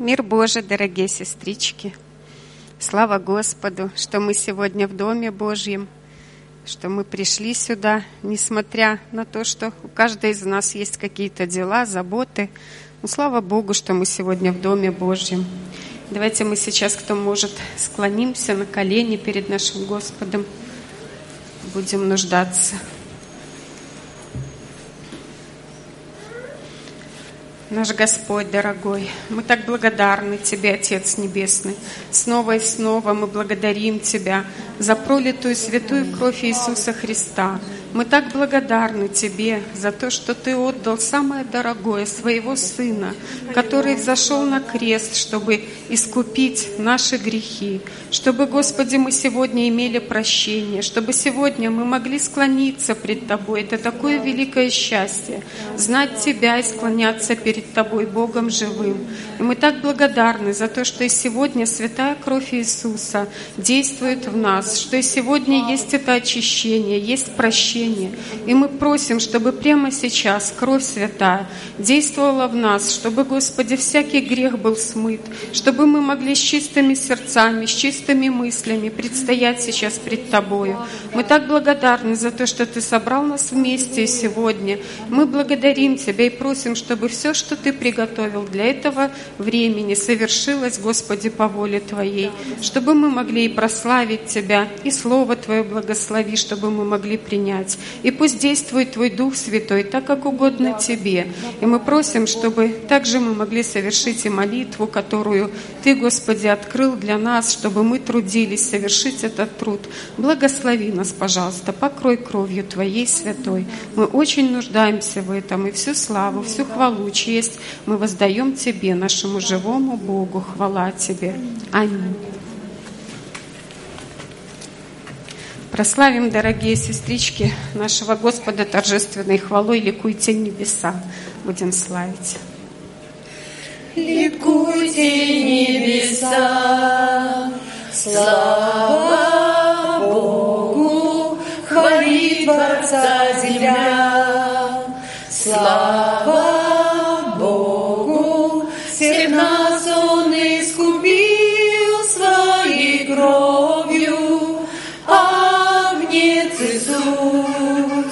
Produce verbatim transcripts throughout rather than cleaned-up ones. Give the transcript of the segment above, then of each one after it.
Мир Божий, дорогие сестрички! Слава Господу, что мы сегодня в Доме Божьем, что мы пришли сюда, несмотря на то, что у каждой из нас есть какие-то дела, заботы. Но слава Богу, что мы сегодня в Доме Божьем. Давайте мы сейчас, кто может, склонимся на колени перед нашим Господом. Будем нуждаться. Наш Господь дорогой, мы так благодарны Тебе, Отец Небесный. Снова и снова мы благодарим Тебя за пролитую святую кровь Иисуса Христа. Мы так благодарны Тебе за то, что Ты отдал самое дорогое, Своего Сына, который взошел на крест, чтобы искупить наши грехи, чтобы, Господи, мы сегодня имели прощение, чтобы сегодня мы могли склониться пред Тобой. Это такое великое счастье — знать Тебя и склоняться перед Тобой, Богом живым. И мы так благодарны за то, что и сегодня святая кровь Иисуса действует в нас, что и сегодня есть это очищение, есть прощение. И мы просим, чтобы прямо сейчас кровь святая действовала в нас, чтобы, Господи, всякий грех был смыт, чтобы мы могли с чистыми сердцами, с чистыми мыслями предстоять сейчас пред Тобою. Мы так благодарны за то, что Ты собрал нас вместе сегодня. Мы благодарим Тебя и просим, чтобы все, что Ты приготовил для этого времени, совершилось, Господи, по воле Твоей, чтобы мы могли и прославить Тебя, и Слово Твое благослови, чтобы мы могли принять. И пусть действует Твой Дух Святой так, как угодно Тебе. И мы просим, чтобы также мы могли совершить и молитву, которую Ты, Господи, открыл для нас, чтобы мы трудились совершить этот труд. Благослови нас, пожалуйста, покрой кровью Твоей святой. Мы очень нуждаемся в этом, и всю славу, всю хвалу, честь мы воздаем Тебе, нашему живому Богу. Хвала Тебе. Аминь. Прославим, дорогие сестрички, нашего Господа торжественной хвалой. Ликуйте небеса. Будем славить. Ликуйте небеса, слава Богу, хвали Творца земля. Слава Богу, всех нас Он искупил Своей кровью. Агнец Иисус,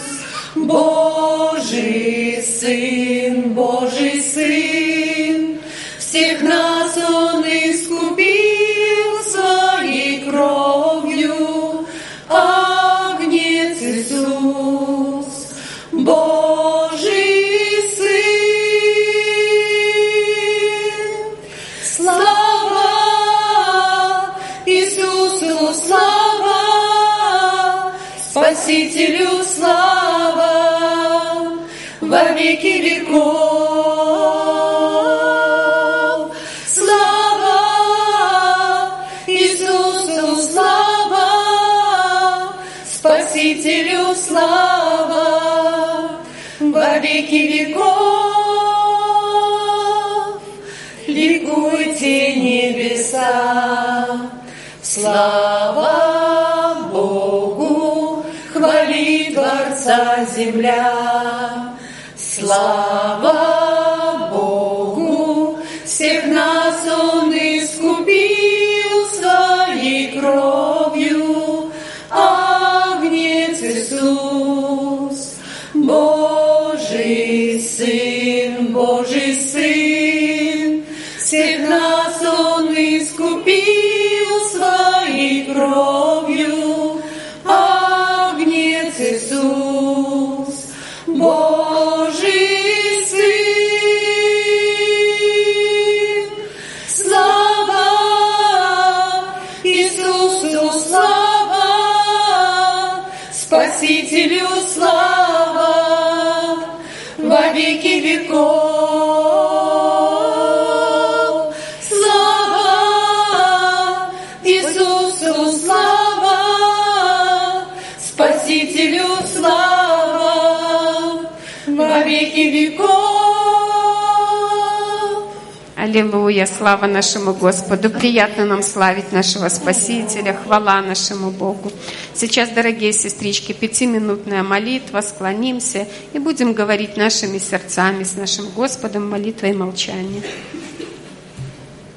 Божий Сын, Божий Сын, всех нас Он искупил Своей кровью. Агнец Иисус, Божий Сын. Слава Иисусу, слава Спасителю, слава во веки веков. Слава Иисусу, слава Спасителю, слава во веки веков. Ликуйте небеса, слава Богу, хвали Творца земля. Слава Богу, всех нас Он искупил Своей кровью. Агнец Иисус, Божий Сын, Божий Сын, всех нас Он искупил Своей кровью. Агнец Иисус, Божий Сын. Слава Иисусу, слава Спасителю, слава во веки веков. Слава Иисусу, слава Спасителю, слава во веки веков. Аллилуйя! Слава нашему Господу! Приятно нам славить нашего Спасителя. Хвала нашему Богу! Сейчас, дорогие сестрички, пятиминутная молитва. Склонимся и будем говорить нашими сердцами с нашим Господом молитвой молчания.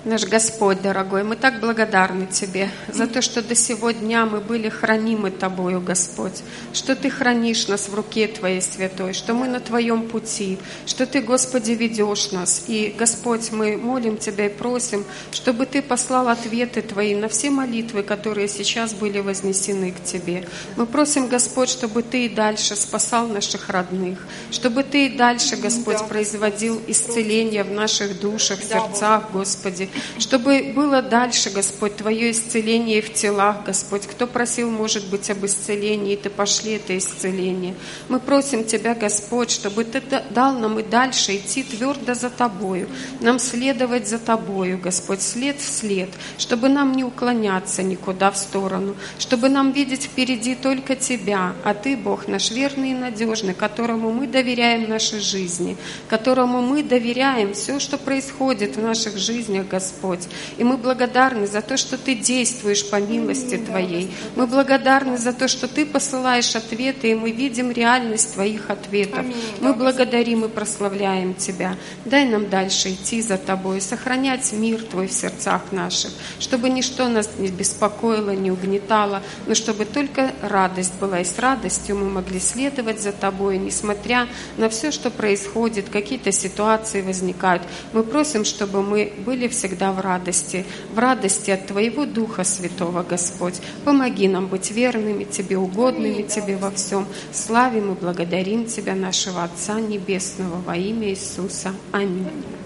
Наш Господь дорогой, мы так благодарны Тебе за то, что до сего дня мы были хранимы Тобою, Господь, что Ты хранишь нас в руке Твоей святой, что мы на Твоем пути, что Ты, Господи, ведешь нас. И, Господь, мы молим Тебя и просим, чтобы Ты послал ответы Твои на все молитвы, которые сейчас были вознесены к Тебе. Мы просим, Господь, чтобы Ты и дальше спасал наших родных, чтобы Ты и дальше, Господь, производил исцеление в наших душах, сердцах, Господи, чтобы было дальше, Господь, Твое исцеление в телах, Господь. Кто просил, может быть, об исцелении, Ты пошли это исцеление. Мы просим Тебя, Господь, чтобы Ты дал нам и дальше идти твердо за Тобою, нам следовать за Тобою, Господь, след в след, чтобы нам не уклоняться никуда в сторону, чтобы нам видеть впереди только Тебя, а Ты, Бог наш верный и надежный, которому мы доверяем нашей жизни, которому мы доверяем все, что происходит в наших жизнях, Господь. Господь. И мы благодарны за то, что Ты действуешь по милости Твоей. Мы благодарны за то, что Ты посылаешь ответы, и мы видим реальность Твоих ответов. Мы благодарим и прославляем Тебя. Дай нам дальше идти за Тобой, сохранять мир Твой в сердцах наших, чтобы ничто нас не беспокоило, не угнетало, но чтобы только радость была, и с радостью мы могли следовать за Тобой, несмотря на все, что происходит, какие-то ситуации возникают. Мы просим, чтобы мы были всегда в радости, в радости от Твоего Духа Святого, Господь. Помоги нам быть верными Тебе, угодными Тебе во всем. Славим и благодарим Тебя, нашего Отца Небесного, во имя Иисуса. Аминь.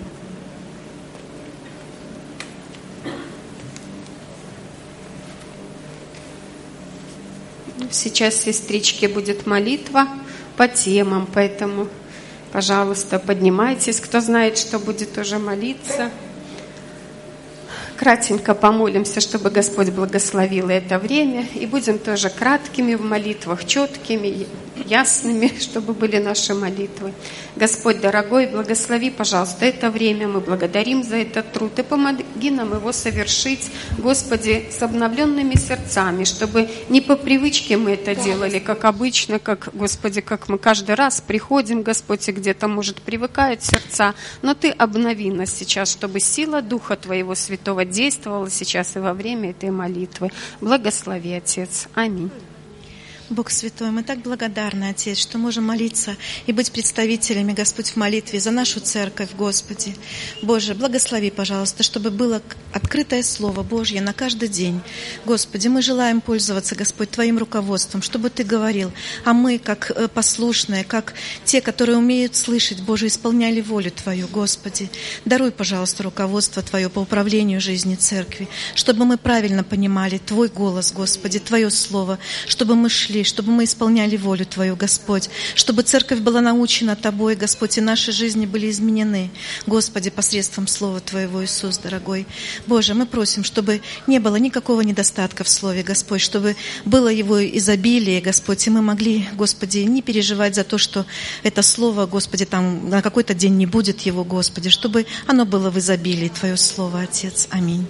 Сейчас, сестрички, будет молитва по темам, поэтому, пожалуйста, поднимайтесь, кто знает, что будет уже молиться. Кратенько помолимся, чтобы Господь благословил это время, и будем тоже краткими в молитвах, четкими, ясными, чтобы были наши молитвы. Господь дорогой, благослови, пожалуйста, это время, мы благодарим за этот труд, и помоги нам его совершить, Господи, с обновленными сердцами, чтобы не по привычке мы это делали, как обычно, как, Господи, как мы каждый раз приходим, Господь, и где-то, может, привыкают сердца, но Ты обнови нас сейчас, чтобы сила Духа Твоего Святого действовала сейчас и во время этой молитвы. Благослови, Отец. Аминь. Бог Святой, мы так благодарны, Отец, что можем молиться и быть представителями, Господь, в молитве за нашу церковь, Господи. Боже, благослови, пожалуйста, чтобы было открытое Слово Божье на каждый день. Господи, мы желаем пользоваться, Господь, Твоим руководством, чтобы Ты говорил, а мы, как послушные, как те, которые умеют слышать, Боже, исполняли волю Твою, Господи. Даруй, пожалуйста, руководство Твое по управлению жизни церкви, чтобы мы правильно понимали Твой голос, Господи, Твое Слово, чтобы мы шли, чтобы мы исполняли волю Твою, Господь, чтобы церковь была научена Тобой, Господь, и наши жизни были изменены, Господи, посредством Слова Твоего, Иисус, дорогой. Боже, мы просим, чтобы не было никакого недостатка в Слове, Господь, чтобы было его изобилие, Господь, и мы могли, Господи, не переживать за то, что это Слово, Господи, там на какой-то день не будет его, Господи, чтобы оно было в изобилии, Твое Слово, Отец. Аминь.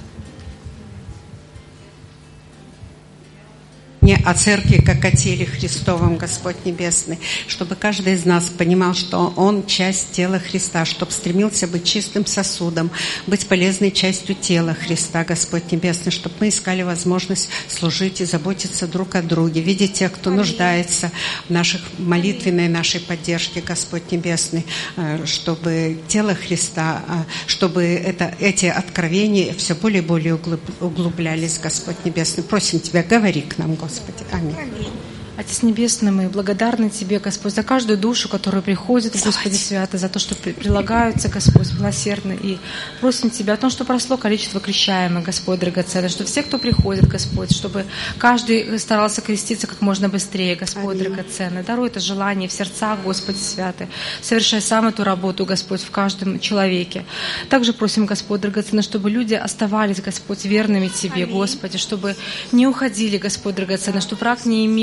Не о церкви, как о теле Христовом, Господь Небесный, чтобы каждый из нас понимал, что он часть тела Христа, чтобы стремился быть чистым сосудом, быть полезной частью тела Христа, Господь Небесный, чтобы мы искали возможность служить и заботиться друг о друге, видеть тех, кто нуждается в наших молитвенной нашей поддержке, Господь Небесный, чтобы тело Христа, чтобы это, эти откровения все более и более углублялись, Господь Небесный. Просим Тебя, говори к нам, Господь. Господи. Аминь. Отец Небесный, мы благодарны Тебе, Господь, за каждую душу, которая приходит, Господи Святый, за то, что прилагаются, Господь, милосердно. И просим Тебя о том, что росло количество крещаемых, Господь, драгоценный, что все, кто приходит, Господь, чтобы каждый старался креститься как можно быстрее, Господь, Аминь. Драгоценный. Даруй это желание в сердцах, Господи Святый. Совершай сам эту работу, Господь, в каждом человеке. Также просим, Господь, драгоценный, чтобы люди оставались, Господь, верными Тебе, Аминь. Господи, чтобы не уходили, Господь, драгоценный, чтобы враг не имел никакого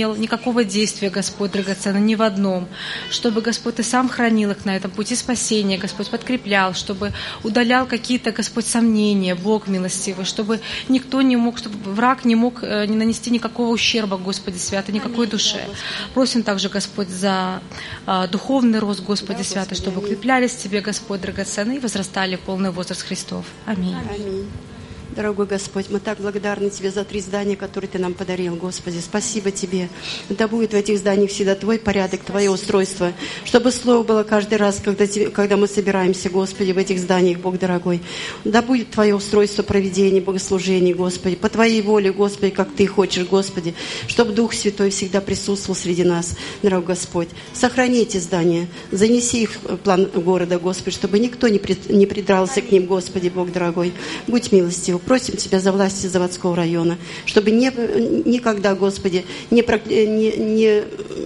никакого действия, Господь, драгоценный, ни в одном. Чтобы, Господь, Ты сам хранил их на этом пути спасения, Господь, подкреплял, чтобы удалял какие-то, Господь, сомнения, Бог милостивый, чтобы никто не мог, чтобы враг не мог не нанести никакого ущерба, Господи святый, никакой душе. Просим также, Господь, за а, духовный рост, Господи святый, чтобы укреплялись в Тебе, Господь, драгоценный, и возрастали в полный возраст Христов. Аминь. Аминь. Дорогой Господь, мы так благодарны Тебе за три здания, которые Ты нам подарил, Господи. Спасибо Тебе. Да будет в этих зданиях всегда Твой порядок, Твое устройство, чтобы Слово было каждый раз, когда, когда мы собираемся, Господи, в этих зданиях, Бог дорогой. Да будет Твое устройство проведения богослужений, Господи, по Твоей воле, Господи, как Ты хочешь, Господи, чтобы Дух Святой всегда присутствовал среди нас, дорогой Господь. Сохрани эти здания, занеси их в план города, Господи, чтобы никто не придрался к ним, Господи, Бог дорогой. Будь милостив. Просим Тебя за власти заводского района, чтобы не, никогда, Господи, не, не, не,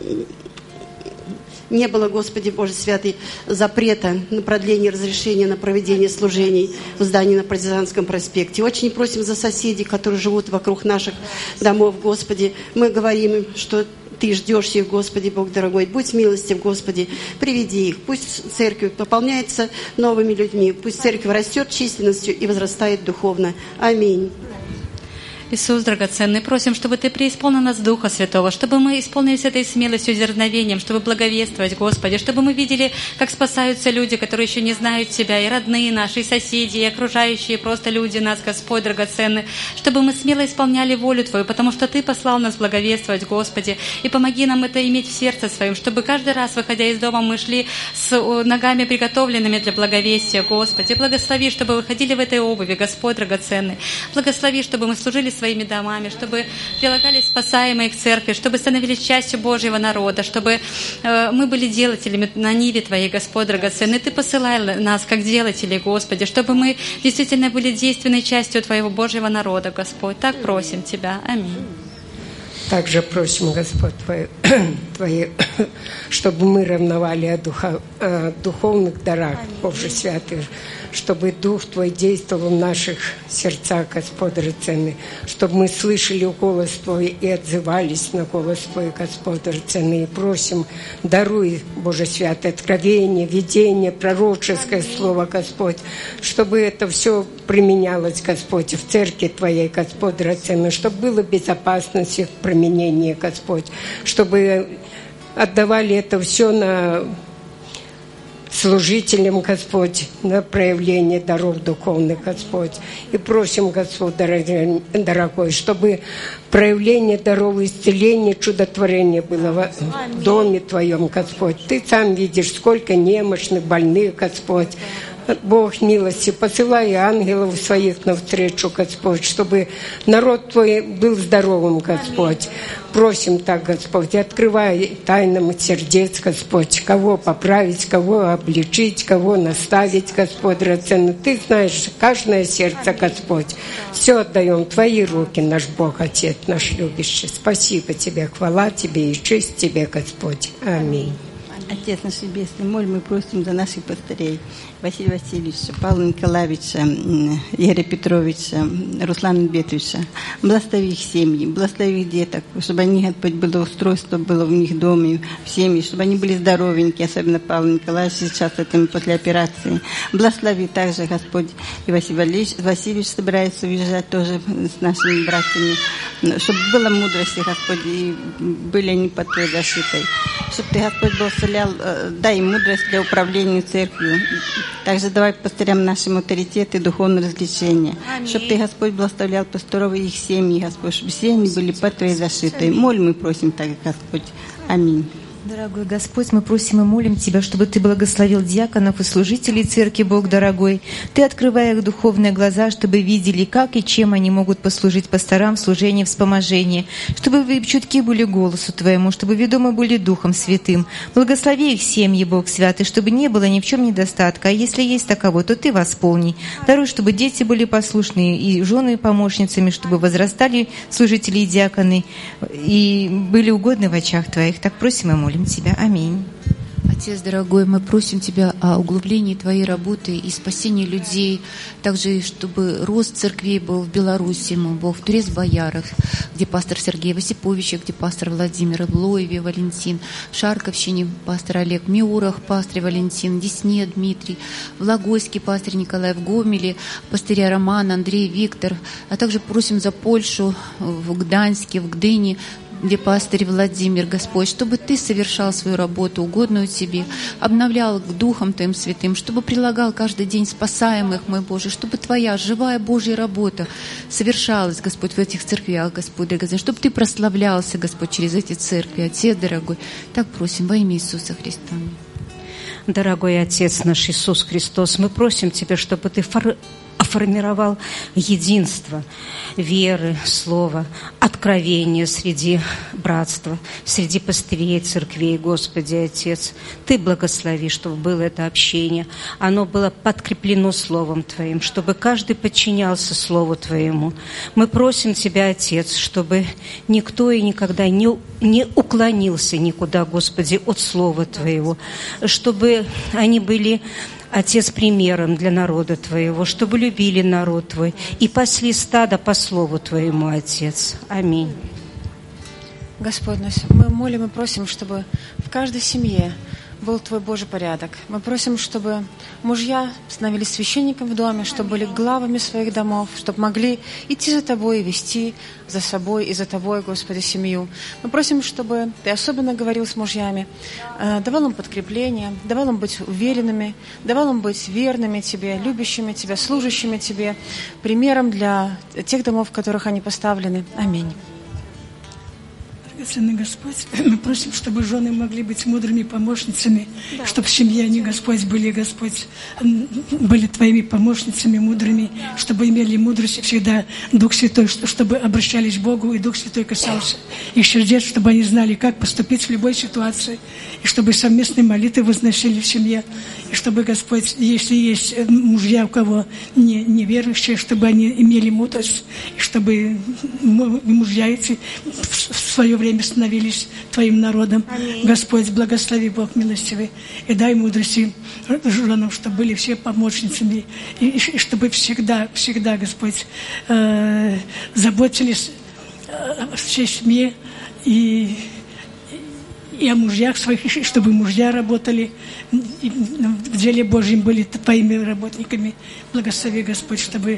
не было, Господи Боже Святый, запрета на продление разрешения на проведение служений в здании на Партизанском проспекте. Очень просим за соседей, которые живут вокруг наших домов, Господи. Мы говорим им, что Ты ждешь их, Господи, Бог дорогой. Будь милостив, Господи, приведи их. Пусть церковь пополняется новыми людьми. Пусть церковь растет численностью и возрастает духовно. Аминь. Иисус, драгоценный, просим, чтобы Ты преисполнил нас Духа Святого, чтобы мы исполнились этой смелостью, дерзновением, чтобы благовествовать, Господи, чтобы мы видели, как спасаются люди, которые еще не знают Тебя, и родные наши, и соседи, и окружающие просто люди нас, Господь, драгоценный, чтобы мы смело исполняли волю Твою, потому что Ты послал нас благовествовать, Господи, и помоги нам это иметь в сердце своем, чтобы каждый раз, выходя из дома, мы шли с ногами приготовленными для благовестия, Господи, благослови, чтобы выходили в этой обуви, Господь, драгоценный, благослови, чтобы мы служили своими домами, чтобы прилагались спасаемые к церкви, чтобы становились частью Божьего народа, чтобы э, мы были делателями на ниве Твоей, Господь драгоценный. Ты посылай нас как делателей, Господи, чтобы мы действительно были действенной частью Твоего Божьего народа, Господь. Так просим Тебя. Аминь. Также просим, Господь, Твои, Твои чтобы мы ревновали о, духа, о духовных дарах, Боже Святый, чтобы Дух Твой действовал в наших сердцах, Господь драгоценный, чтобы мы слышали голос Твой и отзывались на голос Твой, Господь драгоценный. И просим, даруй, Боже Святый, откровение, видение, пророческое слово, Господь, чтобы это все применялось, Господь, в церкви Твоей, Господь драгоценный, чтобы было безопасность их применения, Господь, чтобы отдавали это все на служителям, Господь, на проявление даров духовных, Господь. И просим, Господь, дорогой, чтобы проявление даров исцеления, чудотворения было в доме Твоем, Господь. Ты сам видишь, сколько немощных, больных, Господь. Бог милости, посылай ангелов своих навстречу, Господь, чтобы народ Твой был здоровым, Господь. Просим так, Господь, открывай тайнам сердец, Господь, кого поправить, кого обличить, кого наставить, Господь драгоценный. Ты знаешь каждое сердце, Господь. Все отдаем в Твои руки, наш Бог, Отец, наш любящий. Спасибо Тебе, хвала Тебе и честь Тебе, Господь. Аминь. Отец наш Небесный, молим и просим за наших пастырей Василия Васильевича, Павла Николаевича, Игоря Петровича, Руслана Альбертовича. Благослови их семьи, благослови их деток, чтобы они, Господь, было устройство было в них доме, в семье, чтобы они были здоровенькие, особенно Павел Николаевич сейчас этим после операции. Благослови также, Господь, и Василий Васильевич собирается уезжать тоже с нашими братьями, чтобы была мудрость, Господь, и были они под Твоей защитой. Чтобы Ты, Господь, благословлял, дай им мудрость для управления церковью. Также давай пастырям нашим авторитет и духовное развлечение. Чтобы Ты, Господь, благословлял пасторов и их семьи, Господь, чтобы все они были под Твоей защитой. Молим и просим так, Господь. Аминь. Дорогой Господь, мы просим и молим Тебя, чтобы Ты благословил диаконов и служителей Церкви, Бог дорогой. Ты открывай их духовные глаза, чтобы видели, как и чем они могут послужить пасторам в служении, вспоможении, чтобы вы чутки были голосу Твоему, чтобы ведомы были Духом Святым. Благослови их семьи, Бог Святый, чтобы не было ни в чем недостатка, а если есть таково, то Ты восполни. Даруй, чтобы дети были послушны и жены помощницами, чтобы возрастали служители и диаконы и были угодны в очах Твоих. Так просим и молим Тебя. Аминь. Отец дорогой, мы просим Тебя о углублении Твоей работы и спасении людей, также чтобы рост церквей был в Беларуси, мы, Бог, в Турец-Боярах, где пастор Сергей Васипович, где пастор Владимир, в Лоеве Валентин, в Шарковщине пастор Олег, в Миурах пастор Валентин, в Десне Дмитрий, в Логойске пастор Николай, в Гомеле пастыря Роман, Андрей, Виктор, а также просим за Польшу, в Гданьске, в Гдыне, где пастырь Владимир, Господь, чтобы Ты совершал свою работу, угодную Тебе, обновлял их Духом Твоим Святым, чтобы прилагал каждый день спасаемых, мой Боже, чтобы Твоя живая Божья работа совершалась, Господь, в этих церквях, Господь, дорогой, чтобы Ты прославлялся, Господь, через эти церкви, Отец дорогой. Так просим во имя Иисуса Христа. Дорогой Отец наш Иисус Христос, мы просим Тебя, чтобы Ты фор... оформировал единство веры, слова, откровения среди братства, среди пастырей, церквей, Господи, Отец. Ты благослови, чтобы было это общение. Оно было подкреплено Словом Твоим, чтобы каждый подчинялся Слову Твоему. Мы просим Тебя, Отец, чтобы никто и никогда не, не уклонился никуда, Господи, от Слова Твоего, чтобы они были, Отец, примером для народа Твоего, чтобы любили народ Твой и пасли стадо по Слову Твоему, Отец. Аминь. Господь наш, мы молим и просим, чтобы в каждой семье был Твой Божий порядок. Мы просим, чтобы мужья становились священниками в доме, чтобы были главами своих домов, чтобы могли идти за Тобой и вести за собой и за Тобой, Господи, семью. Мы просим, чтобы Ты особенно говорил с мужьями, давал им подкрепление, давал им быть уверенными, давал им быть верными Тебе, любящими Тебя, служащими Тебе, примером для тех домов, в которых они поставлены. Аминь. Драгоценный Господь, мы просим, чтобы жены могли быть мудрыми помощницами, да. Чтобы в семье они, Господь, были, Господь, были Твоими помощницами мудрыми, чтобы имели мудрость и всегда Дух Святой, чтобы обращались к Богу, и Дух Святой касался их сердец, чтобы они знали, как поступить в любой ситуации, и чтобы совместные молитвы возносили в семье, и чтобы, Господь, если есть мужья, у кого не, неверующие, чтобы они имели мудрость, и чтобы мужья эти в свое время становились Твоим народом. Аминь. Господь, благослови, Бог милостивый, и дай мудрости женам, чтобы были все помощницами, и, и чтобы всегда, всегда, Господь, э, заботились о всей семье и, и о мужьях своих, чтобы мужья работали, и в деле Божьем были Твоими работниками. Благослови, Господь, чтобы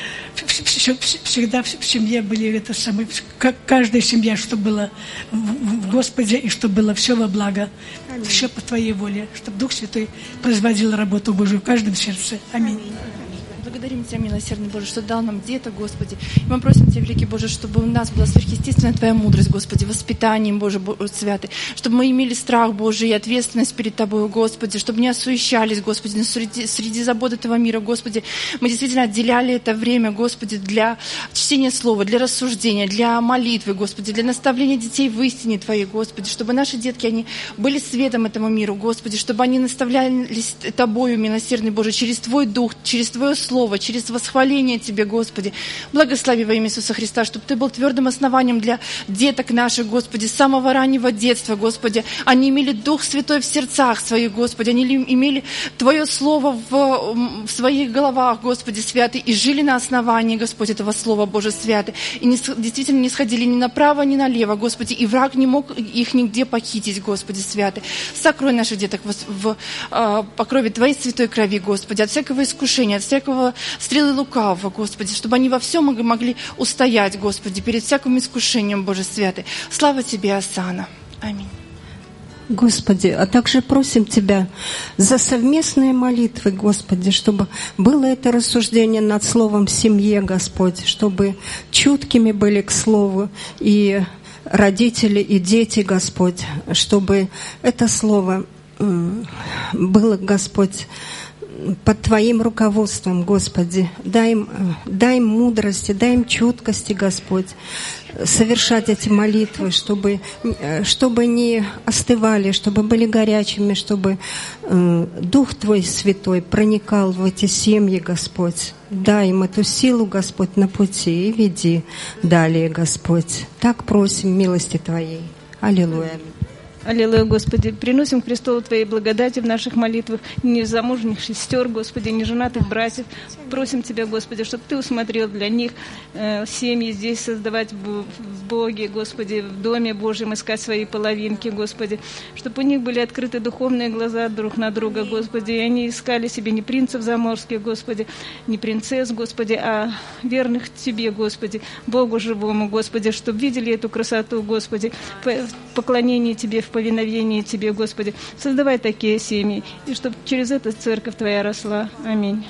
всегда в семье были это самое, как каждая семья, чтобы было в Господе, и чтобы было все во благо. Аминь. Все по Твоей воле, чтобы Дух Святой производил работу Божию в каждом сердце. Аминь. Аминь. Благодарим Тебя, милосердный Боже, что дал нам деток, Господи. И мы просим Тебя, великий Боже, чтобы у нас была сверхъестественная Твоя мудрость, Господи, воспитанием, Боже, Боже святый, чтобы мы имели страх Божий и ответственность перед Тобой, Господи, чтобы не осуещались, Господи, среди, среди забот этого мира, Господи. Мы действительно отделяли это время, Господи, для чтения Слова, для рассуждения, для молитвы, Господи, для наставления детей в истине Твоей, Господи, чтобы наши детки, они были светом этому миру, Господи, чтобы они наставлялись Тобою, милосердный Боже, через Твой Дух, через Твое Слово, через восхваление Тебе, Господи. Благослови во имя Иисуса Христа, чтобы Ты был твердым основанием для деток наших, Господи, с самого раннего детства, Господи. Они имели Дух Святой в сердцах своих, Господи. Они имели Твое Слово в, в своих головах, Господи, святый, и жили на основании, Господи, этого Слова, Боже, святый. И не, действительно не сходили ни направо, ни налево, Господи, и враг не мог их нигде похитить, Господи, святый. Сокрой наших деток в, в, в, по крови Твоей святой крови, Господи, от всякого искушения, от всякого стрелы лукавого, Господи, чтобы они во всем могли устоять, Господи, перед всяким искушением, Боже святый. Слава Тебе, Осанна. Аминь. Господи, а также просим Тебя за совместные молитвы, Господи, чтобы было это рассуждение над Словом в семье, Господь, чтобы чуткими были к Слову и родители, и дети, Господь, чтобы это Слово было, Господь, под Твоим руководством, Господи. Дай им, дай им мудрости, дай им чуткости, Господь, совершать эти молитвы, чтобы, чтобы не остывали, чтобы были горячими, чтобы э, Дух Твой Святой проникал в эти семьи, Господь. Дай им эту силу, Господь, на пути и веди далее, Господь. Так просим милости Твоей. Аллилуйя. Аллилуйя, Господи. Приносим к престолу Твоей благодати в наших молитвах незамужних сестер, Господи, неженатых братьев. Просим Тебя, Господи, чтобы Ты усмотрел для них э, семьи здесь создавать в, в Боге, Господи, в Доме Божьем, искать свои половинки, Господи. Чтобы у них были открыты духовные глаза друг на друга, Господи, и они искали себе не принцев заморских, Господи, не принцесс, Господи, а верных Тебе, Господи, Богу живому, Господи, чтобы видели эту красоту, Господи, в поклонении Тебе, в повиновении Тебе, Господи. Создавай такие семьи, и чтобы через это церковь Твоя росла. Аминь.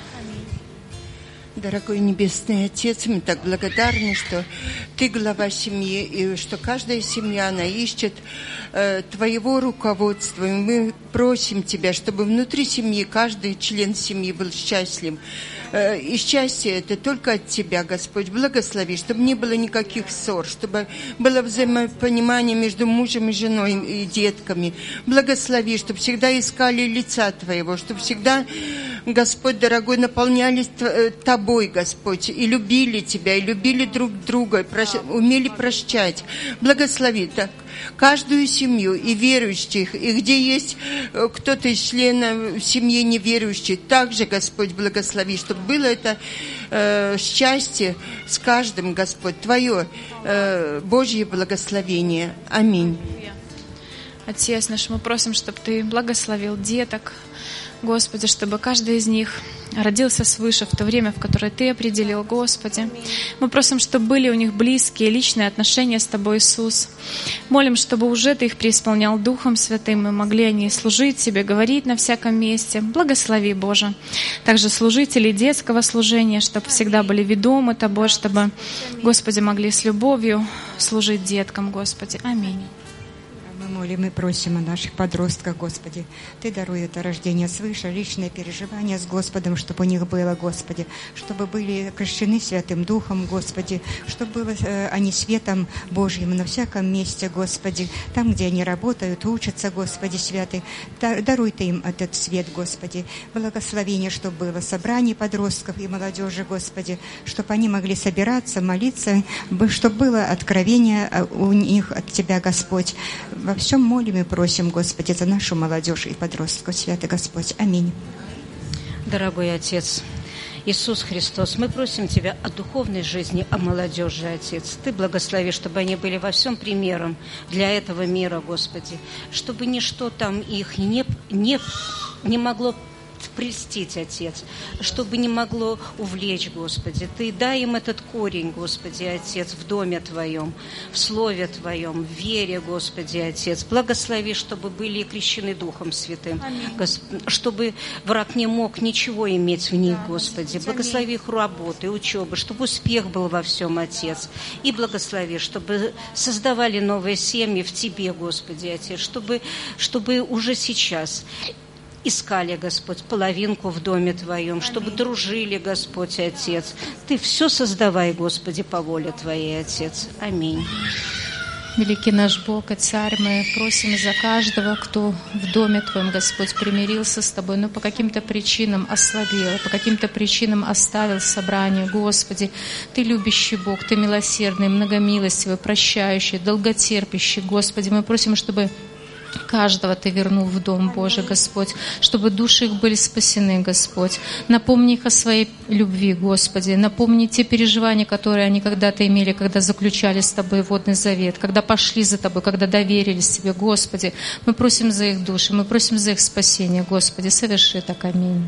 Дорогой Небесный Отец, мы так благодарны, что Ты глава семьи, и что каждая семья, она ищет э, Твоего руководства. И мы просим Тебя, чтобы внутри семьи каждый член семьи был счастлив. Э, и счастье это только от Тебя, Господь. Благослови, чтобы не было никаких ссор, чтобы было взаимопонимание между мужем и женой и детками. Благослови, чтобы всегда искали лица Твоего, чтобы всегда, Господь дорогой, наполнялись Тобой, Господь, и любили Тебя, и любили друг друга, и прощ... умели прощать. Благослови так каждую семью и верующих, и где есть кто-то из членов семьи неверующих, также, Господь, благослови, чтобы было это э, счастье с каждым, Господь, Твое э, Божье благословение. Аминь. Отец наш, мы просим, чтобы Ты благословил деток, Господи, чтобы каждый из них родился свыше в то время, в которое Ты определил, Господи. Мы просим, чтобы были у них близкие, личные отношения с Тобой, Иисус. Молим, чтобы уже Ты их преисполнял Духом Святым, и могли они служить Тебе, говорить на всяком месте. Благослови, Боже. Также служители детского служения, чтобы всегда были ведомы Тобой, чтобы, Господи, могли с любовью служить деткам, Господи. Аминь. Мы молим и просим о наших подростках, Господи. Ты даруй это рождение свыше, личное переживание с Господом, чтобы у них было, Господи, чтобы были крещены Святым Духом, Господи, чтобы были э, они светом Божьим на всяком месте, Господи, там, где они работают, учатся, Господи, Святый. Даруй Ты им этот свет, Господи. Благословение, чтобы было собрание подростков и молодежи, Господи, чтобы они могли собираться, молиться, чтобы было откровение у них от Тебя, Господь. Во всем молим и просим, Господи, за нашу молодежь и подростков, Святый Господь. Аминь. Дорогой Отец, Иисус Христос, мы просим Тебя о духовной жизни, о молодежи, Отец. Ты благослови, чтобы они были во всем примером для этого мира, Господи, чтобы ничто там их не, не, не могло прельстить, Отец, чтобы не могло увлечь, Господи. Ты дай им этот корень, Господи, Отец, в доме Твоем, в Слове Твоем, в вере, Господи, Отец. Благослови, чтобы были крещены Духом Святым, Госп... чтобы враг не мог ничего иметь в них, Господи. Благослови их работы, учебы, чтобы успех был во всем, Отец. И благослови, чтобы создавали новые семьи в Тебе, Господи, Отец, чтобы, чтобы уже сейчас искали, Господь, половинку в доме Твоем, чтобы дружили, Господь, Отец. Ты все создавай, Господи, по воле Твоей, Отец. Аминь. Великий наш Бог и Царь, мы просим за каждого, кто в доме Твоем, Господь, примирился с Тобой, но по каким-то причинам ослабел, по каким-то причинам оставил собрание. Господи, Ты любящий Бог, Ты милосердный, многомилостивый, прощающий, долготерпящий. Господи, мы просим, чтобы каждого Ты вернул в Дом Божий, Господь, чтобы души их были спасены, Господь. Напомни их о своей любви, Господи. Напомни те переживания, которые они когда-то имели, когда заключали с Тобой водный завет, когда пошли за Тобой, когда доверились Тебе, Господи. Мы просим за их души, мы просим за их спасение, Господи. Соверши так. Аминь.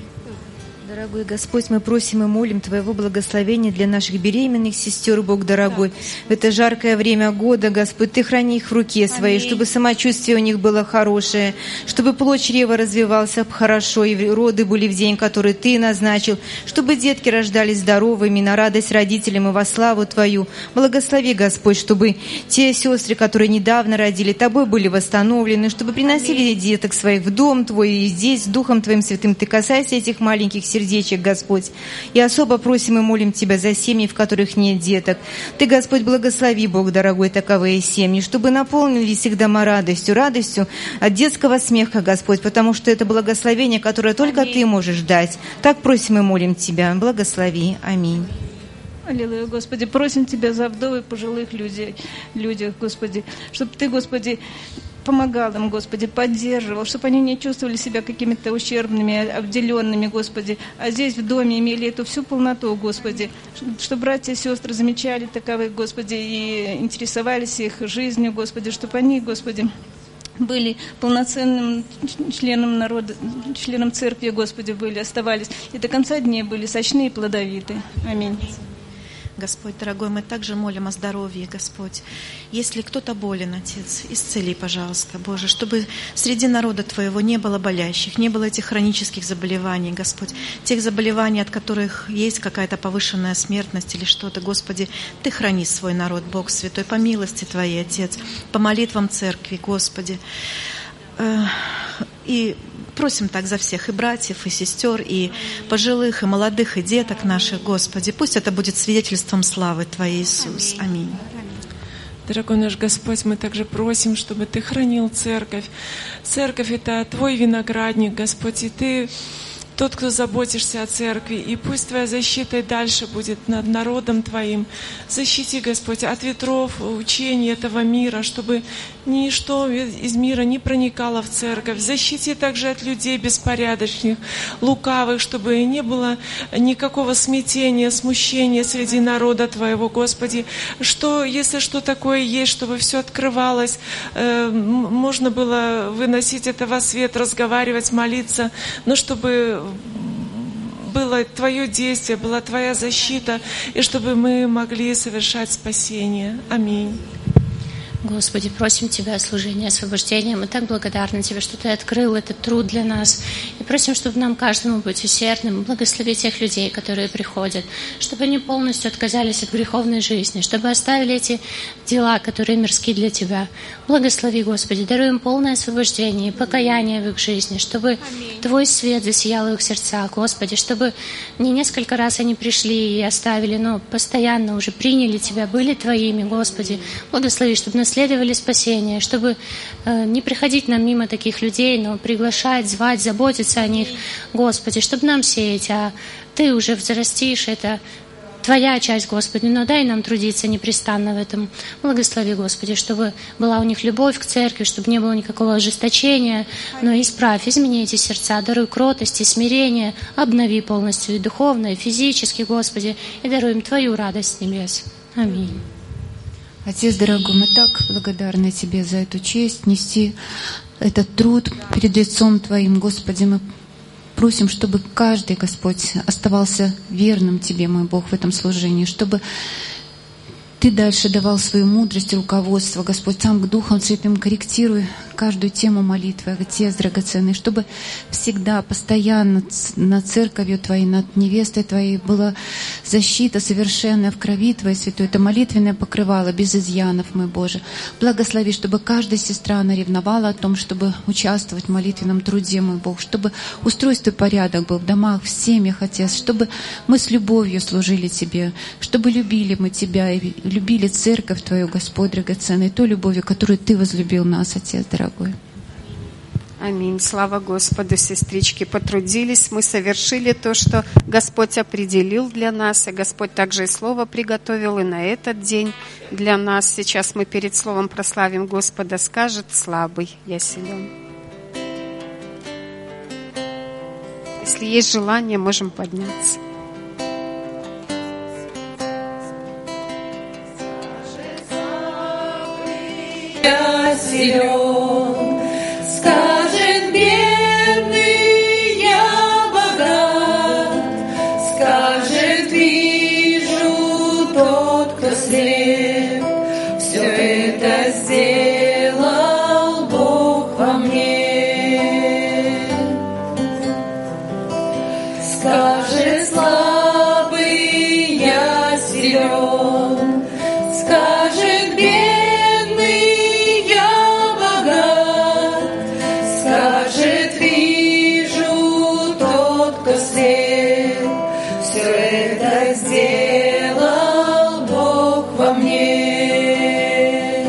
Дорогой Господь, мы просим и молим Твоего благословения для наших беременных сестер, Бог дорогой. В это жаркое время года, Господь, Ты храни их в руке Своей, Аминь. Чтобы самочувствие у них было хорошее, чтобы плод чрева развивался хорошо, и роды были в день, который Ты назначил, чтобы детки рождались здоровыми, на радость родителям и во славу Твою. Благослови, Господь, чтобы те сестры, которые недавно родили, Тобой были восстановлены, чтобы приносили Аминь. Деток своих в Дом Твой, и здесь, Духом Твоим Святым, Ты касайся этих маленьких сердец, сердечек, Господь. И особо просим и молим Тебя за семьи, в которых нет деток. Ты, Господь, благослови, Бог дорогой, таковые семьи, чтобы наполнились их дома радостью, радостью от детского смеха, Господь, потому что это благословение, которое только Аминь. Ты можешь дать. Так просим и молим Тебя. Благослови. Аминь. Аллилуйя, Господи, просим Тебя за вдовы пожилых людей, людях, Господи, чтобы Ты, Господи, помогал им, Господи, поддерживал, чтобы они не чувствовали себя какими-то ущербными, обделенными, Господи, а здесь в доме имели эту всю полноту, Господи, чтобы братья и сестры замечали таковых, Господи, и интересовались их жизнью, Господи, чтобы они, Господи, были полноценным членом народа, членом церкви, Господи, были, оставались, и до конца дней были сочны и плодовиты. Аминь. Господь, дорогой, мы также молим о здоровье, Господь. Если кто-то болен, Отец, исцели, пожалуйста, Боже, чтобы среди народа Твоего не было болящих, не было этих хронических заболеваний, Господь, тех заболеваний, от которых есть какая-то повышенная смертность или что-то, Господи, Ты храни свой народ, Бог Святой, по милости Твоей, Отец, по молитвам Церкви, Господи. И просим так за всех, и братьев, и сестер, и пожилых, и молодых, и деток наших, Господи. Пусть это будет свидетельством славы Твоей, Иисус. Аминь. Дорогой наш Господь, мы также просим, чтобы Ты хранил церковь. Церковь — это Твой виноградник, Господь, и Ты тот, кто заботишься о церкви, и пусть Твоя защита и дальше будет над народом Твоим. Защити, Господь, от ветров, учений этого мира, чтобы ничто из мира не проникало в церковь. Защити также от людей беспорядочных, лукавых, чтобы не было никакого смятения, смущения среди народа Твоего, Господи. Что, если что такое есть, чтобы все открывалось, э, можно было выносить это во свет, разговаривать, молиться, но чтобы было Твое действие, была Твоя защита, и чтобы мы могли совершать спасение. Аминь. Господи, просим Тебя о служении, освобождения. Мы так благодарны Тебе, что Ты открыл этот труд для нас. И просим, чтобы нам каждому быть усердным, благослови тех людей, которые приходят, чтобы они полностью отказались от греховной жизни, чтобы оставили эти дела, которые мирски для Тебя. Благослови, Господи, даруй им полное освобождение и покаяние в их жизни, чтобы Аминь. Твой свет засиял в их сердцах, Господи, чтобы не несколько раз они пришли и оставили, но постоянно уже приняли Тебя, были Твоими, Господи. Благослови, чтобы нас следовали спасения, чтобы э, не приходить нам мимо таких людей, но приглашать, звать, заботиться о них, Господи, чтобы нам сеять, а Ты уже взрастишь, это Твоя часть, Господи, но дай нам трудиться непрестанно в этом. Благослови, Господи, чтобы была у них любовь к церкви, чтобы не было никакого ожесточения, но исправь, измени эти сердца, даруй кротость и смирение, обнови полностью и духовно, и физически, Господи, и даруй им Твою радость с небес. Аминь. Отец дорогой, мы так благодарны Тебе за эту честь нести этот труд перед лицом Твоим, Господи. Мы просим, чтобы каждый, Господь, оставался верным Тебе, мой Бог, в этом служении, чтобы Ты дальше давал свою мудрость и руководство, Господь, сам к Духом Святым корректируй каждую тему молитвы, Отец драгоценный, чтобы всегда, постоянно над церковью Твоей, над невестой Твоей была защита совершенная в крови Твоей святой. Это молитвенное покрывало без изъянов, мой Боже. Благослови, чтобы каждая сестра, она ревновала о том, чтобы участвовать в молитвенном труде, мой Бог, чтобы устройство и порядок был в домах, в семьях, Отец, чтобы мы с любовью служили Тебе, чтобы любили мы Тебя и любили церковь Твою, Господь драгоценный, той любовью, которую Ты возлюбил нас, Отец дорогой. Аминь. Слава Господу, сестрички, потрудились. Мы совершили то, что Господь определил для нас. И Господь также и слово приготовил и на этот день для нас. Сейчас мы перед словом прославим Господа. Скажет: слабый я силен. Если есть желание, можем подняться. Я силен, скажет бедный, я богат, скажет вижу тот, кто слеп, все это сделал Бог во мне. Скажет слабый, я силен, скажет бедный, сделал Бог во мне.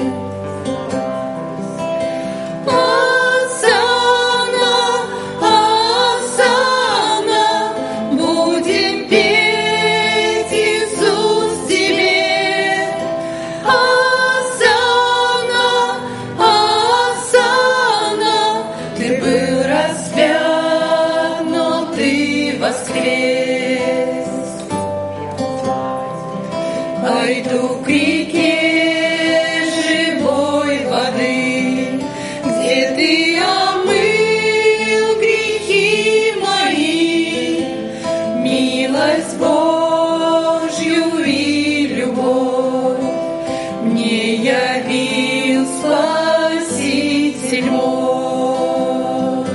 Осанна, осанна, будем петь, Иисус, Тебе. Осанна, осанна. мне явил Спаситель мой.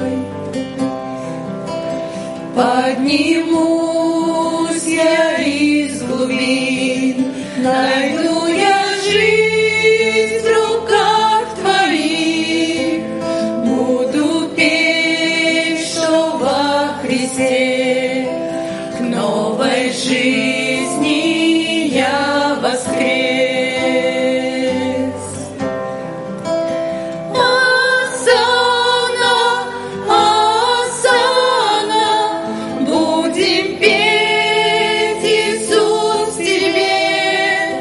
Поднимусь я из глубин, найду я жизнь в руках Твоих, буду петь, что во Христе к новой жизни я воскрес. Осанна, осанна, будем петь, Иисус, Тебе.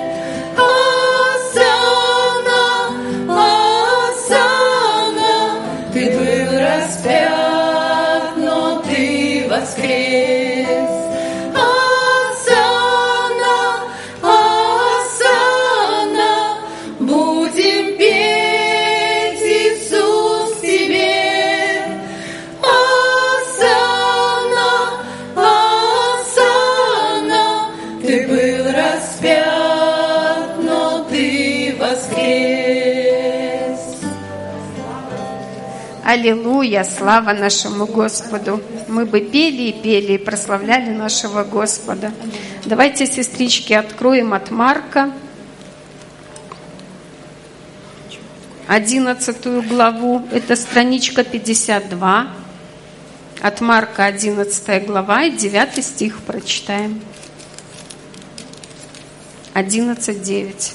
Осанна, осанна, Ты был распят, но Ты воскрес. Осанна, осанна, будем петь, Иисус, Тебе. Осанна, осанна, Ты был распят, но Ты воскрес. Аллилуйя, слава нашему Господу. Мы бы пели и пели, и прославляли нашего Господа. Давайте, сестрички, откроем от Марка, одиннадцатую главу. Это страничка пятьдесят два. От Марка, одиннадцатая глава, и девятый стих прочитаем. одиннадцать девять.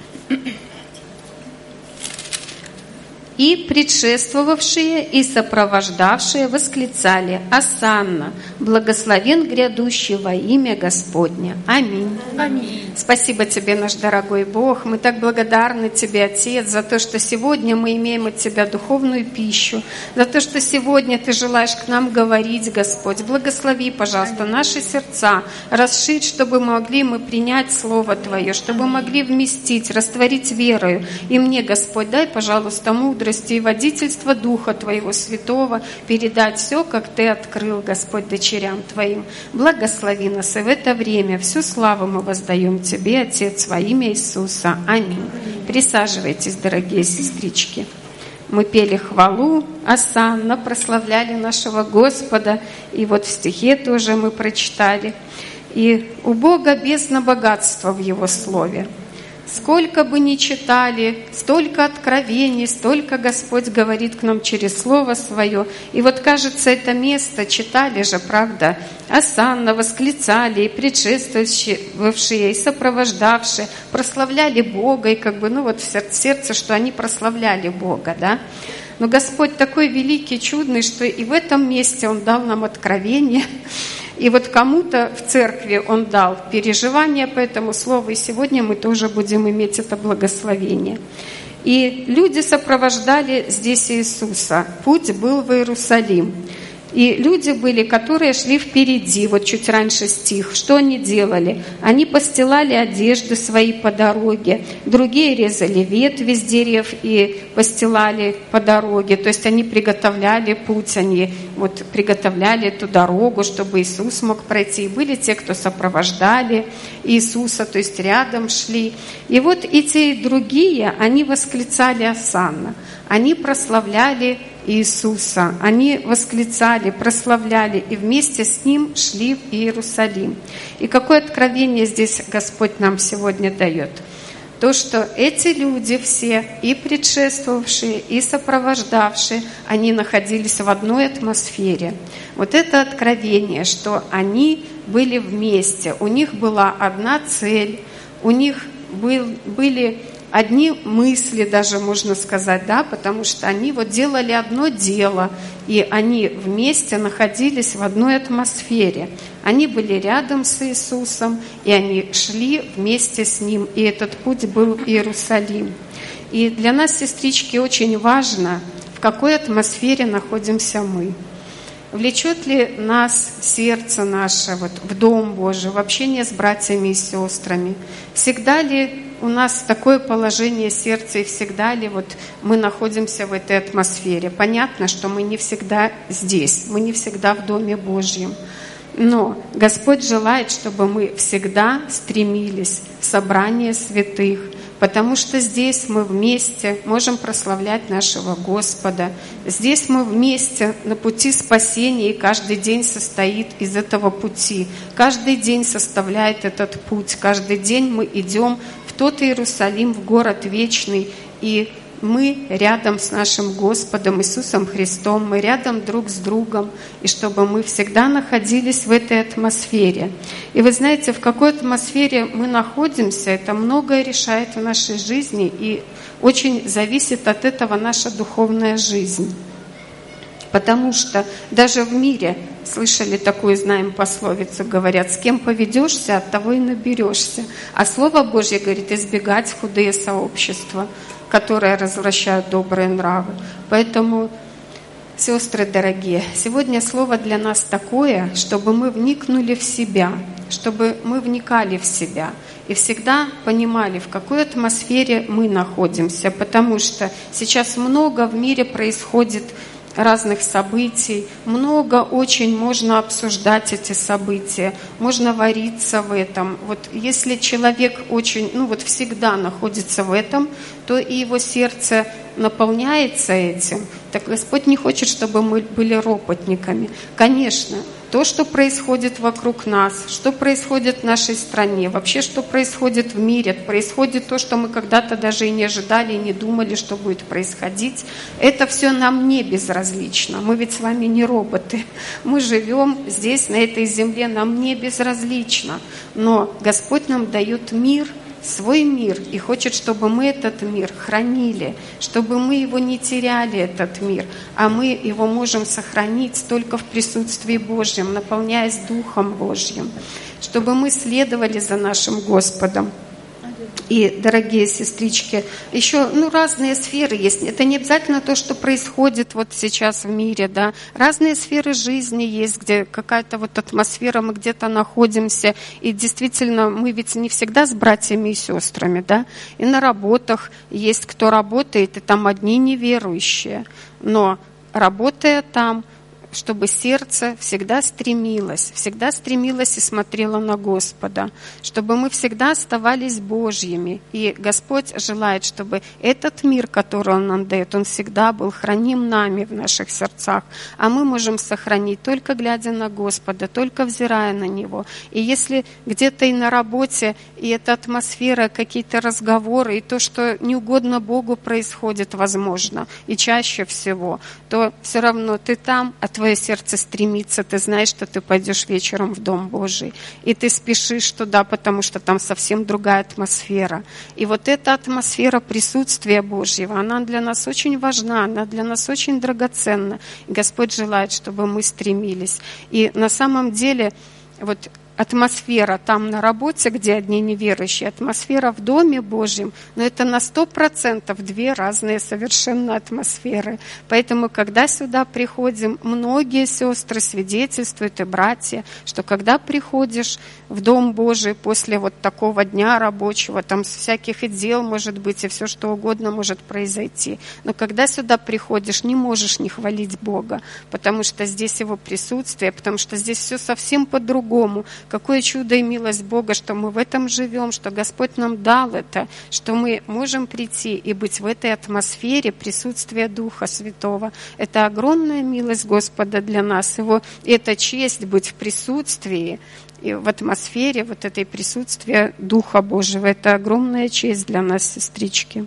И предшествовавшие и сопровождавшие восклицали: «Осанна! Благословен грядущий во имя Господня». Аминь. Аминь. Спасибо Тебе, наш дорогой Бог. Мы так благодарны Тебе, Отец, за то, что сегодня мы имеем от Тебя духовную пищу, за то, что сегодня Ты желаешь к нам говорить, Господь. Благослови, пожалуйста, наши сердца, расширь, чтобы могли мы принять Слово Твое, чтобы могли вместить, растворить верою. И мне, Господь, дай, пожалуйста, мудрость и водительство Духа Твоего Святого передать все, как Ты открыл, Господь, дочерям Твоим. Благослови нас и в это время. Всю славу мы воздаем Тебе, Отец, во имя Иисуса. Аминь. Присаживайтесь, дорогие сестрички. Мы пели хвалу, осанна, прославляли нашего Господа. И вот в стихе тоже мы прочитали. И у Бога бездна богатства в Его Слове. Сколько бы ни читали, столько откровений, столько Господь говорит к нам через Слово Свое. И вот, кажется, это место читали же, правда, осанна, восклицали, и предшествовавшие, и сопровождавшие, прославляли Бога, и как бы, ну вот в сердце, что они прославляли Бога, да. Но Господь такой великий, чудный, что и в этом месте Он дал нам откровение. И вот кому-то в церкви Он дал переживание по этому слову, и сегодня мы тоже будем иметь это благословение. И люди сопровождали здесь Иисуса. Путь был в Иерусалим. И люди были, которые шли впереди, вот чуть раньше стих. Что они делали? Они постилали одежды свои по дороге, другие резали ветви с деревьев и постилали по дороге. То есть они приготовляли путь, они вот приготовляли эту дорогу, чтобы Иисус мог пройти. И были те, кто сопровождали Иисуса, то есть рядом шли. И вот и те, и другие, они восклицали осанна. Они прославляли Иисуса, они восклицали, прославляли и вместе с Ним шли в Иерусалим. И какое откровение здесь Господь нам сегодня дает? То, что эти люди все, и предшествовавшие, и сопровождавшие, они находились в одной атмосфере. Вот это откровение, что они были вместе, у них была одна цель, у них был, были одни мысли, даже можно сказать, да, потому что они вот делали одно дело, и они вместе находились в одной атмосфере. Они были рядом с Иисусом, и они шли вместе с Ним, и этот путь был в Иерусалим. И для нас, сестрички, очень важно, в какой атмосфере находимся мы. Влечет ли нас сердце наше вот, в Дом Божий, в общение с братьями и сестрами? Всегда ли у нас такое положение сердца, и всегда ли вот мы находимся в этой атмосфере? Понятно, что мы не всегда здесь, мы не всегда в Доме Божьем. Но Господь желает, чтобы мы всегда стремились в собрание святых, потому что здесь мы вместе можем прославлять нашего Господа. Здесь мы вместе на пути спасения, и каждый день состоит из этого пути. Каждый день составляет этот путь. Каждый день мы идем в тот Иерусалим, в город вечный, и мы рядом с нашим Господом Иисусом Христом, мы рядом друг с другом, и чтобы мы всегда находились в этой атмосфере. И вы знаете, в какой атмосфере мы находимся, это многое решает в нашей жизни, и очень зависит от этого наша духовная жизнь. Потому что даже в мире, слышали такую, знаем пословицу, говорят, с кем поведешься, от того и наберешься. А Слово Божье говорит, избегать худые сообщества, которые развращают добрые нравы. Поэтому, сестры дорогие, сегодня слово для нас такое, чтобы мы вникнули в себя, чтобы мы вникали в себя и всегда понимали, в какой атмосфере мы находимся, потому что сейчас много в мире происходит разных событий, много очень можно обсуждать эти события, можно вариться в этом. Вот если человек очень, ну вот всегда находится в этом, то и его сердце наполняется этим. Так Господь не хочет, чтобы мы были ропотниками. Конечно, то, что происходит вокруг нас, что происходит в нашей стране, вообще, что происходит в мире, происходит то, что мы когда-то даже и не ожидали, и не думали, что будет происходить, это все нам не безразлично. Мы ведь с вами не роботы. Мы живем здесь, на этой земле, нам не безразлично. Но Господь нам дает мир, свой мир, и хочет, чтобы мы этот мир хранили, чтобы мы его не теряли, этот мир, а мы его можем сохранить только в присутствии Божьем, наполняясь Духом Божьим, чтобы мы следовали за нашим Господом. И, дорогие сестрички, еще ну, разные сферы есть. Это не обязательно то, что происходит вот сейчас в мире, да. Разные сферы жизни есть, где какая-то вот атмосфера, мы где-то находимся. И действительно, мы ведь не всегда с братьями и сестрами, да. И на работах есть кто работает, и там одни неверующие. Но работая там, чтобы сердце всегда стремилось, всегда стремилось и смотрело на Господа, чтобы мы всегда оставались Божьими. И Господь желает, чтобы этот мир, который Он нам дает, он всегда был храним нами в наших сердцах. А мы можем сохранить только глядя на Господа, только взирая на Него. И если где-то и на работе, и эта атмосфера, какие-то разговоры, и то, что не угодно Богу происходит, возможно, и чаще всего, то все равно ты там, а твое сердце стремится, ты знаешь, что ты пойдешь вечером в Дом Божий, и ты спешишь туда, потому что там совсем другая атмосфера. И вот эта атмосфера присутствия Божьего, она для нас очень важна, она для нас очень драгоценна. И Господь желает, чтобы мы стремились. И на самом деле, вот атмосфера там на работе, где одни неверующие, атмосфера в Доме Божьем, но это на сто процентов две разные совершенно атмосферы. Поэтому, когда сюда приходим, многие сестры свидетельствуют и братья, что когда приходишь в Дом Божий после вот такого дня рабочего, там всяких и дел может быть, и все что угодно может произойти. Но когда сюда приходишь, не можешь не хвалить Бога, потому что здесь Его присутствие, потому что здесь все совсем по-другому. Какое чудо и милость Бога, что мы в этом живем, что Господь нам дал это, что мы можем прийти и быть в этой атмосфере присутствия Духа Святого. Это огромная милость Господа для нас. Его, это честь быть в присутствии, и в атмосфере вот этой присутствия Духа Божьего. Это огромная честь для нас, сестрички.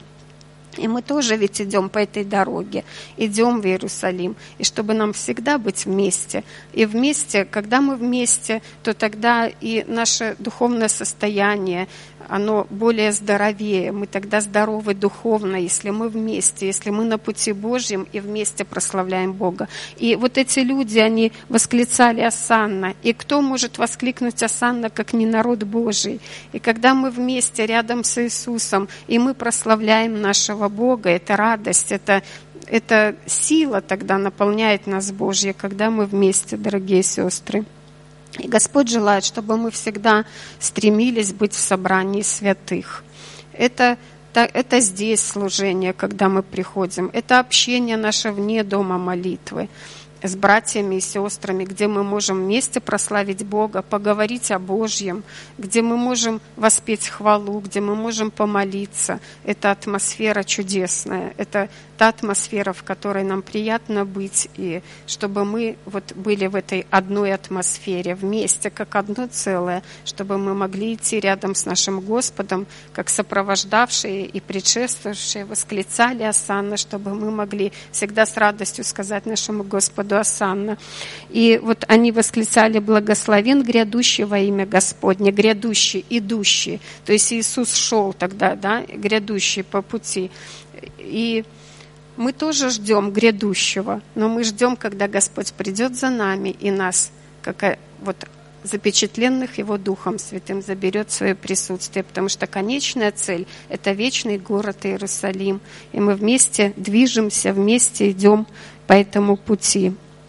И мы тоже ведь идем по этой дороге, идем в Иерусалим. И чтобы нам всегда быть вместе. И вместе, когда мы вместе, то тогда и наше духовное состояние, оно более здоровее. Мы тогда здоровы духовно, если мы вместе, если мы на пути Божьем и вместе прославляем Бога. И вот эти люди, они восклицали «Осанна». И кто может воскликнуть «Осанна», как не народ Божий? И когда мы вместе, рядом с Иисусом, и мы прославляем нашего Бога, это радость, это, это сила тогда наполняет нас Божья, когда мы вместе, дорогие сестры. И Господь желает, чтобы мы всегда стремились быть в собрании святых. Это, это здесь служение, когда мы приходим. Это общение наше вне дома молитвы. с братьями и сестрами, где мы можем вместе прославить Бога, поговорить о Божьем, где мы можем воспеть хвалу, где мы можем помолиться. Это атмосфера чудесная, это та атмосфера, в которой нам приятно быть, и чтобы мы вот были в этой одной атмосфере, вместе, как одно целое, чтобы мы могли идти рядом с нашим Господом, как сопровождавшие и предшествовавшие восклицали «Осанна», чтобы мы могли всегда с радостью сказать нашему Господу «Осанна». И вот они восклицали «Благословен грядущий во имя Господне», грядущий, идущий. То есть Иисус шел тогда, да, грядущий по пути. И мы тоже ждем грядущего, но мы ждем, когда Господь придет за нами и нас, как вот запечатленных Его Духом Святым, заберет в свое присутствие, потому что конечная цель – это вечный город Иерусалим, и мы вместе движемся, вместе идем по этому пути.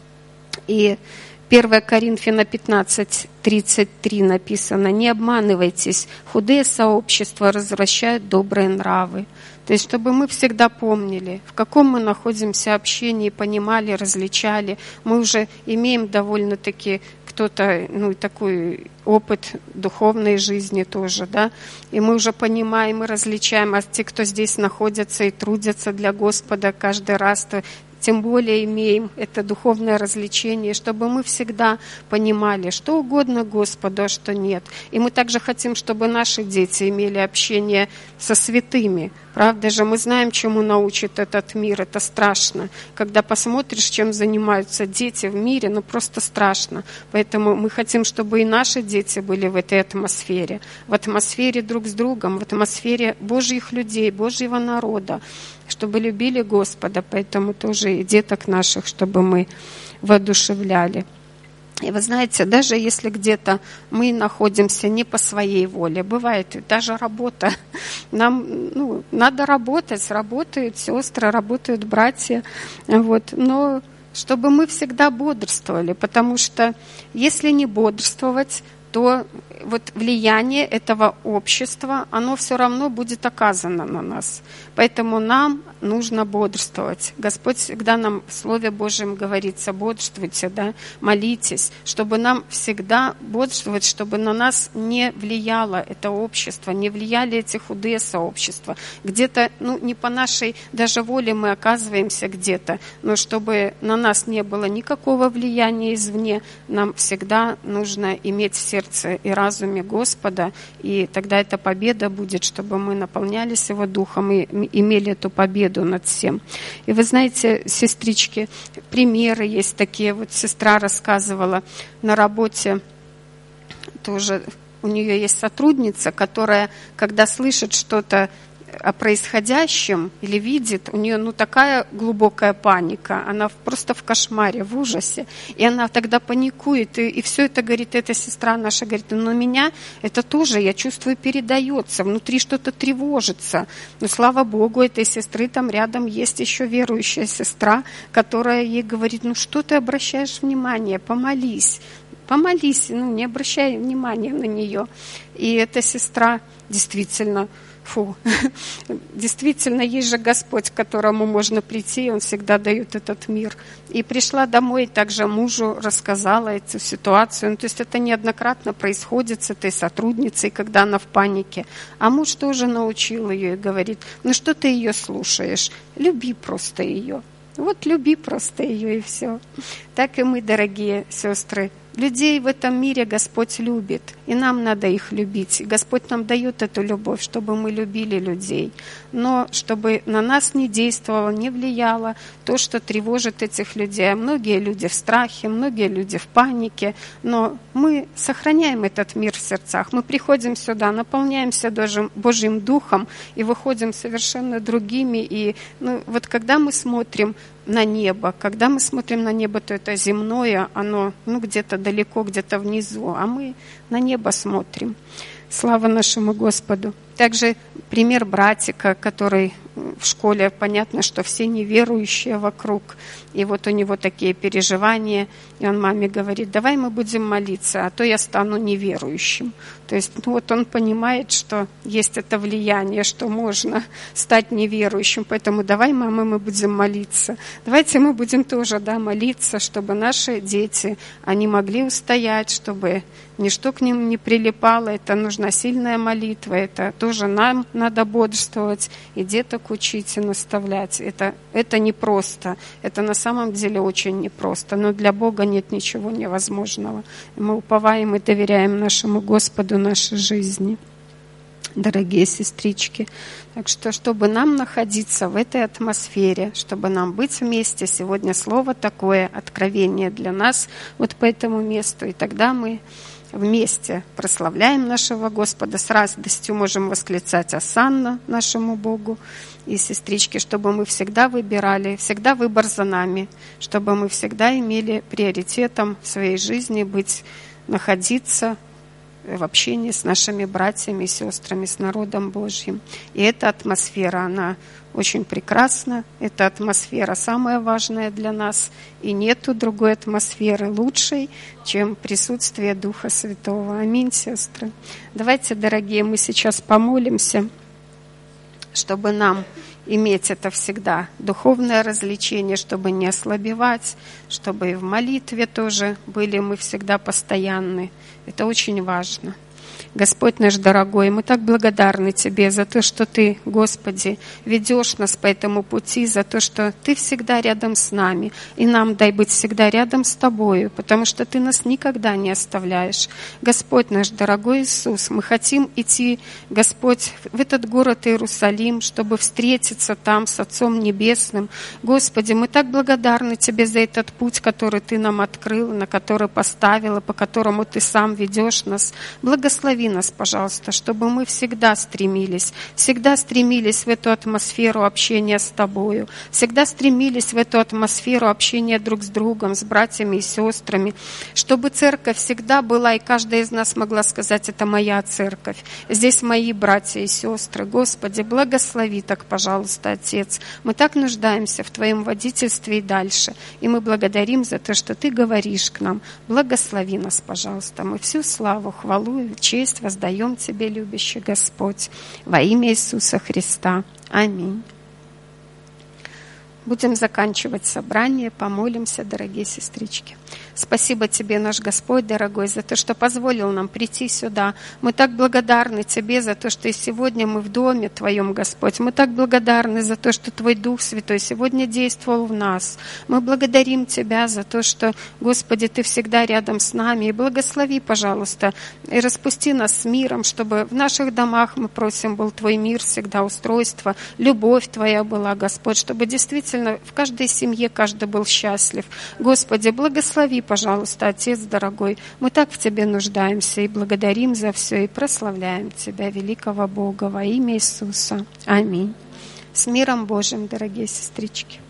И первое Коринфянам пятнадцать тридцать три написано: «Не обманывайтесь, худые сообщества развращают добрые нравы». То есть, чтобы мы всегда помнили, в каком мы находимся общении, понимали, различали. Мы уже имеем довольно-таки кто-то, ну, такой опыт духовной жизни тоже, да, и мы уже понимаем и различаем, а те, кто здесь находятся и трудятся для Господа каждый раз, то тем более имеем это духовное развлечение, чтобы мы всегда понимали, что угодно Господу, а что нет. И мы также хотим, чтобы наши дети имели общение со святыми. Правда же, мы знаем, чему научит этот мир, это страшно. Когда посмотришь, чем занимаются дети в мире, ну просто страшно. Поэтому мы хотим, чтобы и наши дети были в этой атмосфере, в атмосфере друг с другом, в атмосфере Божьих людей, Божьего народа, чтобы любили Господа, поэтому тоже и деток наших, чтобы мы воодушевляли. И вы знаете, даже если где-то мы находимся не по своей воле, бывает даже работа, нам ну, надо работать, работают сестры, работают братья, вот, но чтобы мы всегда бодрствовали, потому что если не бодрствовать, то вот влияние этого общества, оно все равно будет оказано на нас. Поэтому нам нужно бодрствовать. Господь всегда нам в Слове Божьем говорится: бодрствуйте, да, молитесь, чтобы нам всегда бодрствовать, чтобы на нас не влияло это общество, не влияли эти худые сообщества. Где-то, ну, не по нашей даже воле мы оказываемся где-то, но чтобы на нас не было никакого влияния извне, нам всегда нужно иметь в сердце и разуме Господа, и тогда эта победа будет, чтобы мы наполнялись Его Духом и имели эту победу над всем. И вы знаете, сестрички, примеры есть такие. Вот сестра рассказывала на работе, тоже у нее есть сотрудница, которая, когда слышит что-то о происходящем или видит, у нее ну такая глубокая паника, она просто в кошмаре, в ужасе, и она тогда паникует, и, и все это, говорит, эта сестра наша, говорит, но меня это тоже, я чувствую, передается, внутри что-то тревожится, но слава Богу, этой сестры там рядом есть еще верующая сестра, которая ей говорит, ну что ты обращаешь внимание, помолись, помолись, ну не обращай внимания на нее. И эта сестра действительно Фу, действительно, есть же Господь, к которому можно прийти, Он всегда дает этот мир. И пришла домой, также мужу рассказала эту ситуацию. Ну, то есть это неоднократно происходит с этой сотрудницей, когда она в панике. А муж тоже научил ее и говорит, ну что ты ее слушаешь, люби просто ее. Вот люби просто ее и все. Так и мы, дорогие сестры, людей в этом мире Господь любит, и нам надо их любить. И Господь нам дает эту любовь, чтобы мы любили людей, но чтобы на нас не действовало, не влияло то, что тревожит этих людей. Многие люди в страхе, многие люди в панике, но мы сохраняем этот мир в сердцах. Мы приходим сюда, наполняемся Божьим Духом и выходим совершенно другими. И ну, вот когда мы смотрим на небо, когда мы смотрим на небо, то это земное, оно ну, где-то далеко, где-то внизу, а мы на небо смотрим. Слава нашему Господу. Также пример братика, который в школе, понятно, что все неверующие вокруг, и вот у него такие переживания, и он маме говорит, давай мы будем молиться, а то я стану неверующим. То есть ну, вот он понимает, что есть это влияние, что можно стать неверующим. Поэтому давай, мама, мы будем молиться. Давайте мы будем тоже да, молиться, чтобы наши дети, они могли устоять, чтобы ничто к ним не прилипало. Это нужна сильная молитва. Это тоже нам надо бодрствовать и деток учить и наставлять. Это, это непросто. Это на самом деле очень непросто. Но для Бога нет ничего невозможного. Мы уповаем и доверяем нашему Господу нашей жизни, дорогие сестрички. Так что, чтобы нам находиться в этой атмосфере, чтобы нам быть вместе, сегодня слово такое, откровение для нас вот по этому месту, и тогда мы вместе прославляем нашего Господа, с радостью можем восклицать «Осанна» нашему Богу. И, сестрички, чтобы мы всегда выбирали, всегда выбор за нами, чтобы мы всегда имели приоритетом в своей жизни быть, находиться в общении с нашими братьями и сестрами, с народом Божьим. И эта атмосфера, она очень прекрасна. Эта атмосфера самая важная для нас. И нету другой атмосферы лучшей, чем присутствие Духа Святого. Аминь, сестры. Давайте, дорогие, мы сейчас помолимся, чтобы нам иметь это всегда духовное развлечение, чтобы не ослабевать, чтобы и в молитве тоже были мы всегда постоянны. Это очень важно. Господь наш дорогой, мы так благодарны Тебе за то, что Ты, Господи, ведешь нас по этому пути, за то, что Ты всегда рядом с нами, и нам дай быть всегда рядом с Тобою, потому что Ты нас никогда не оставляешь. Господь наш дорогой Иисус, мы хотим идти, Господь, в этот город Иерусалим, чтобы встретиться там с Отцом Небесным. Господи, мы так благодарны Тебе за этот путь, который Ты нам открыл, на который поставил, и по которому Ты сам ведешь нас. Благослови нас, пожалуйста, чтобы мы всегда стремились, всегда стремились в эту атмосферу общения с Тобою, всегда стремились в эту атмосферу общения друг с другом, с братьями и сестрами, чтобы церковь всегда была, и каждая из нас могла сказать, это моя церковь, здесь мои братья и сестры. Господи, благослови так, пожалуйста, Отец. Мы так нуждаемся в Твоем водительстве и дальше, и мы благодарим за то, что Ты говоришь к нам. Благослови нас, пожалуйста. Мы всю славу, хвалу и честь воздаем Тебе, любящий Господь, во имя Иисуса Христа. Аминь. Будем заканчивать собрание, помолимся, дорогие сестрички. Спасибо Тебе, наш Господь дорогой, за то, что позволил нам прийти сюда. Мы так благодарны Тебе за то, что и сегодня мы в доме Твоем, Господь. Мы так благодарны за то, что Твой Дух Святой сегодня действовал в нас. Мы благодарим Тебя за то, что, Господи, Ты всегда рядом с нами. И благослови, пожалуйста, и распусти нас с миром, чтобы в наших домах, мы просим, был Твой мир всегда, устройство, любовь Твоя была, Господь, чтобы действительно в каждой семье каждый был счастлив. Господи, благослови, пожалуйста, Отец дорогой, мы так в Тебе нуждаемся и благодарим за все, и прославляем Тебя, великого Бога, во имя Иисуса. Аминь. С миром Божьим, дорогие сестрички.